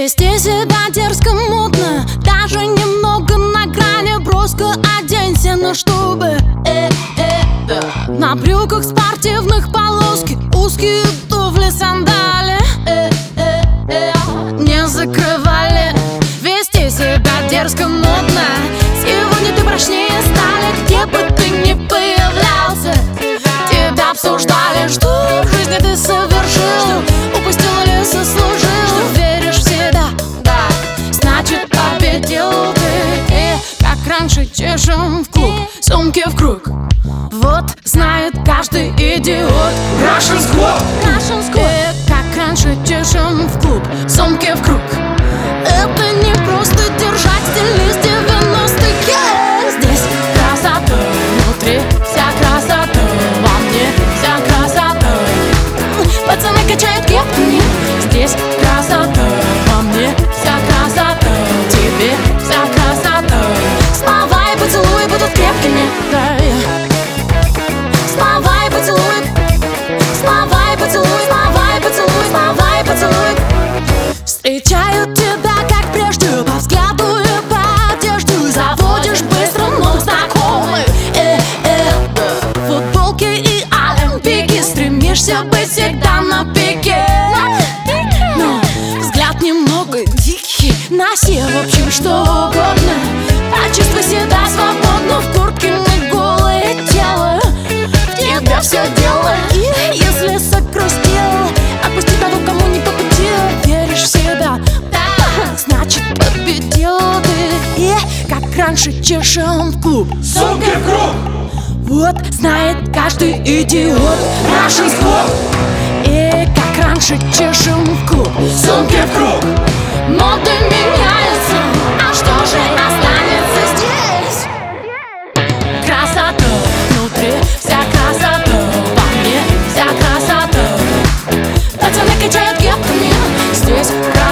Вести себя дерзко, мутно, даже немного на грани. Броско оденься, но чтобы на брюках спортивных полоски, узкие туфли, сандали не закрывали. Вести себя дерзко, модно, сегодня ты прочнее стали. Где бы ты ни появлялся, тебя обсуждали. Что в жизни ты совершил, упустил или заслужил. Веришь в себя, да, значит победил ты. И как раньше чешем в клуб, сумки в круг. Вот знает каждый идиот. Russian Squad! И как раньше чешем в клуб, сумки в круг. Это не просто держать стиль из 90-х. Здесь красота внутри, вся красота во мне, вся красота. Пацаны качают кепками. Здесь красота во мне, вся красота. Тебе вся красота. Слова и поцелуи будут крепкими. Слова и поцелуи, слова и поцелуи, слова и поцелуи, слова и поцелуи. Встречают тебя как прежде, по взгляду и по одежде. Заводишь быстро новых знакомых. Футболки и олимпийки, стремишься быть всегда на пике. Но взгляд немного дикий, носи в общем что угодно. Почувствуй себя свободно в куртке, не голое тело. В тебя все дело. И если сокрустил, отпусти того, кому не по пути. Веришь в себя, да, значит победил ты. И как раньше чешем в клуб, Сумки в круг! вот знает каждый идиот. Russian Squad! И как раньше чешем в клуб, Сумки в круг! моды меняются, а что же останется здесь? Красота внутри, вся красота во мне, вся красота. Пацаны качают кепками. Здесь красота.